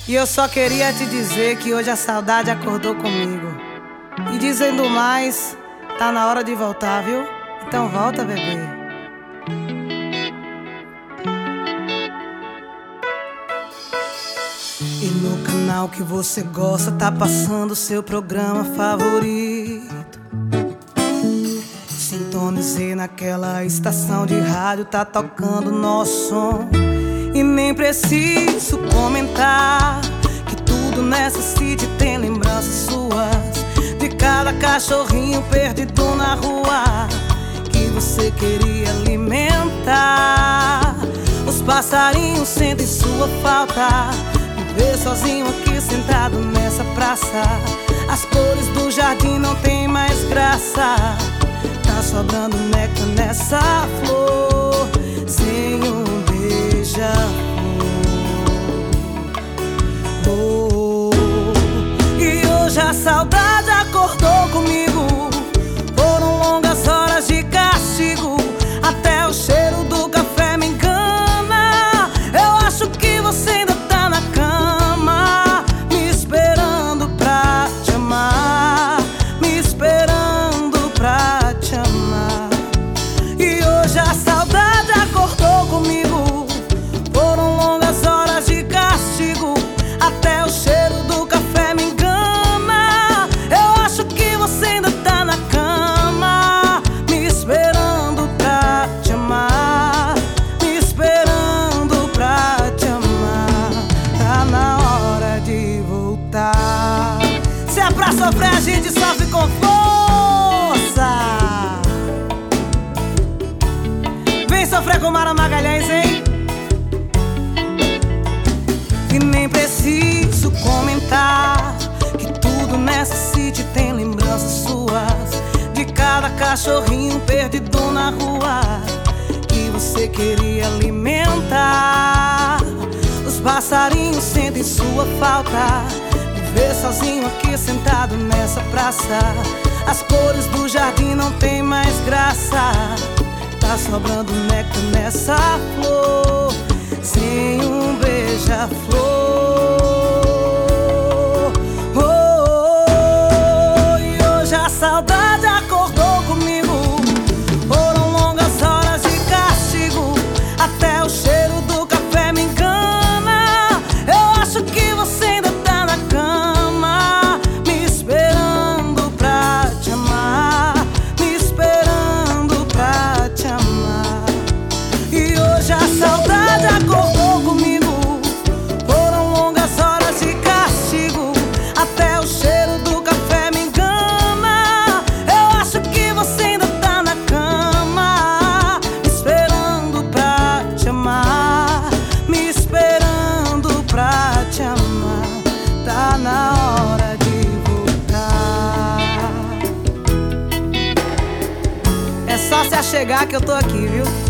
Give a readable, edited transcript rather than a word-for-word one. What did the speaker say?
E eu só queria te dizer que hoje a saudade acordou comigo. E dizendo mais, tá na hora de voltar, viu? Então volta, bebê. E no canal que você gosta tá passando o seu programa favorito. Sintonizei naquela estação de rádio, tá tocando nosso som. E nem preciso comentar que tudo nessa city tem lembranças suas, de cada cachorrinho perdido na rua que você queria alimentar. Os passarinhos sentem sua falta, me ver sozinho aqui sentado nessa praça. As cores do jardim não tem mais graça, tá sobrando néctar nessa flor sem um beija-flor. Oh, e hoje a saudade acordou comigo. Foram longas horas de castigo, até o cheiro do café me engana. Eu acho que você ainda tá na cama, me esperando pra te amar, me esperando pra te amar. E hoje a saudade acordou comigo. Foram longas horas de castigo, até o cheiro do café me engana. Eu acho que você ainda tá na cama, me esperando pra te amar, me esperando pra te amar. Tá na hora de voltar. Se é pra sofrer, a gente sofre com força. Vem sofrer com Mara Magalhães, hein? E nem preciso comentar que tudo nessa city tem lembranças suas, de cada cachorrinho perdido na rua que você queria alimentar. Os passarinhos sentem sua falta, me ver sozinho aqui sentado nessa praça. As cores do jardim não tem mais graça, tá sobrando néctar nessa flor sem um beija-flor. Oh, oh, oh, e hoje a saudade acordou comigo. Foram longas horas de castigo, até o cheiro do café me engana. Eu acho que você ainda tá na cama, me esperando pra te amar, me esperando pra te amar. E hoje a saudade acordou comigo. Foram longas horas de castigo, até o cheiro do café me engana. Eu acho que você ainda tá na cama, me esperando pra te amar, me esperando pra te amar. Tá na hora de voltar. É só se achegar que eu tô aqui, viu?